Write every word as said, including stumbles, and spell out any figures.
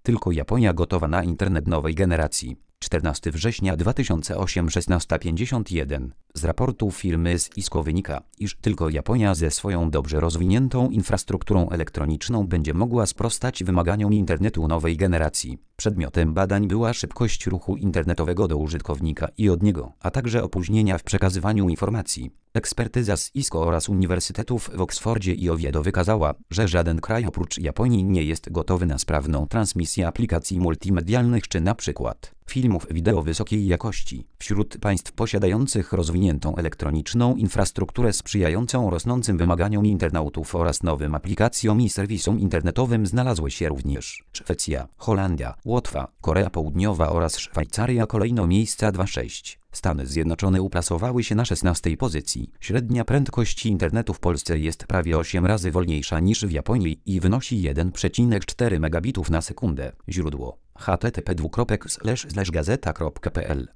tylko Japonia gotowa na internet nowej generacji. czternastego września dwa tysiące ósmego szesnasta pięćdziesiąt jeden. Z raportu firmy z Cisco wynika, iż tylko Japonia ze swoją dobrze rozwiniętą infrastrukturą elektroniczną będzie mogła sprostać wymaganiom internetu nowej generacji. Przedmiotem badań była szybkość ruchu internetowego do użytkownika i od niego, a także opóźnienia w przekazywaniu informacji. Ekspertyza z Cisco oraz uniwersytetów w Oksfordzie i Oviedo wykazała, że żaden kraj oprócz Japonii nie jest gotowy na sprawną transmisję aplikacji multimedialnych czy na przykład filmów wideo wysokiej jakości. Wśród państw posiadających rozwiniętą elektroniczną infrastrukturę sprzyjającą rosnącym wymaganiom internautów oraz nowym aplikacjom i serwisom internetowym znalazły się również Szwecja, Holandia, Łotwa, Korea Południowa oraz Szwajcaria. Kolejno miejsca dwa sześć. Stany Zjednoczone uplasowały się na szesnastej pozycji. Średnia prędkość internetu w Polsce jest prawie osiem razy wolniejsza niż w Japonii i wynosi jeden przecinek cztery megabitów na sekundę. Źródło: h t t p dwukropek slash slash gazeta kropka p l